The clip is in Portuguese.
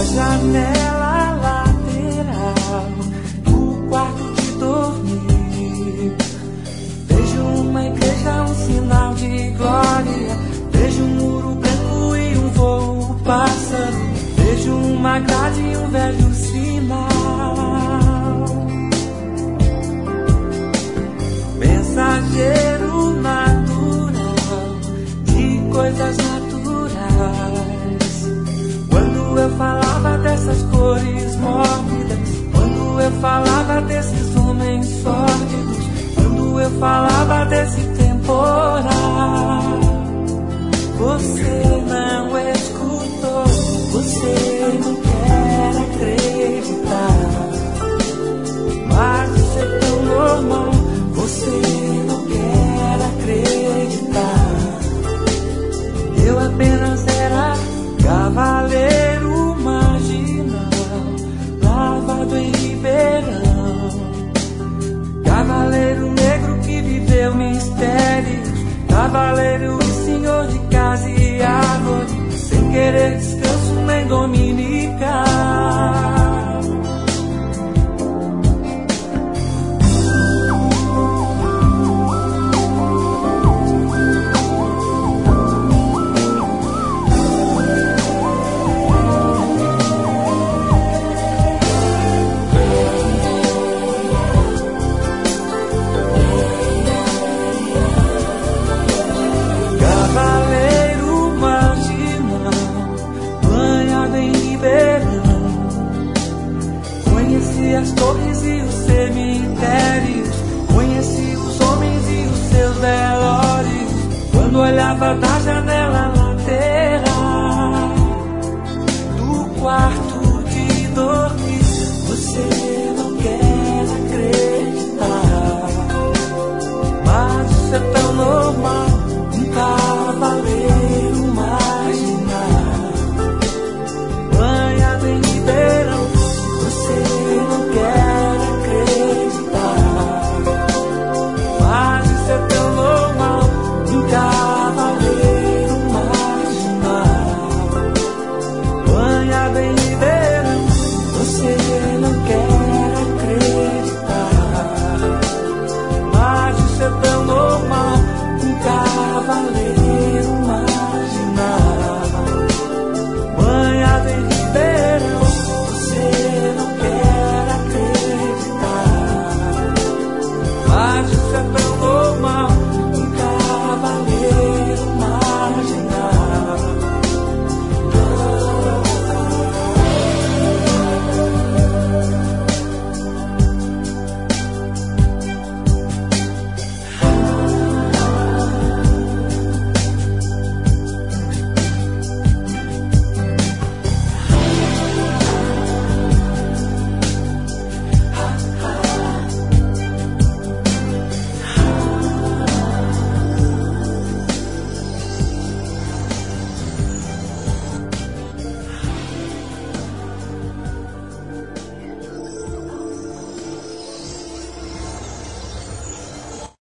janela lateral do quarto de dormir, vejo uma igreja, um sinal de glória. Vejo um muro branco e um voo passando. Vejo uma grade e um velho sinal. Mensageiro natural de coisas naturais. Quando eu falava dessas cores mórbidas, quando eu falava desses homens sórdidos, quando eu falava desse temporal, você não escutou, você não quer acreditar, mas isso é tão normal, você não quer acreditar. Eu apenas era cavaleiro marginal, lavado em Ribeirão, cavaleiro negro que viveu mistérios, cavaleiro e senhor de casa e árvore, sem querer descanso nem dominical. As torres e os cemitérios, conheci os homens e os seus velórios, quando olhava da janela lateral do quarto de dormir.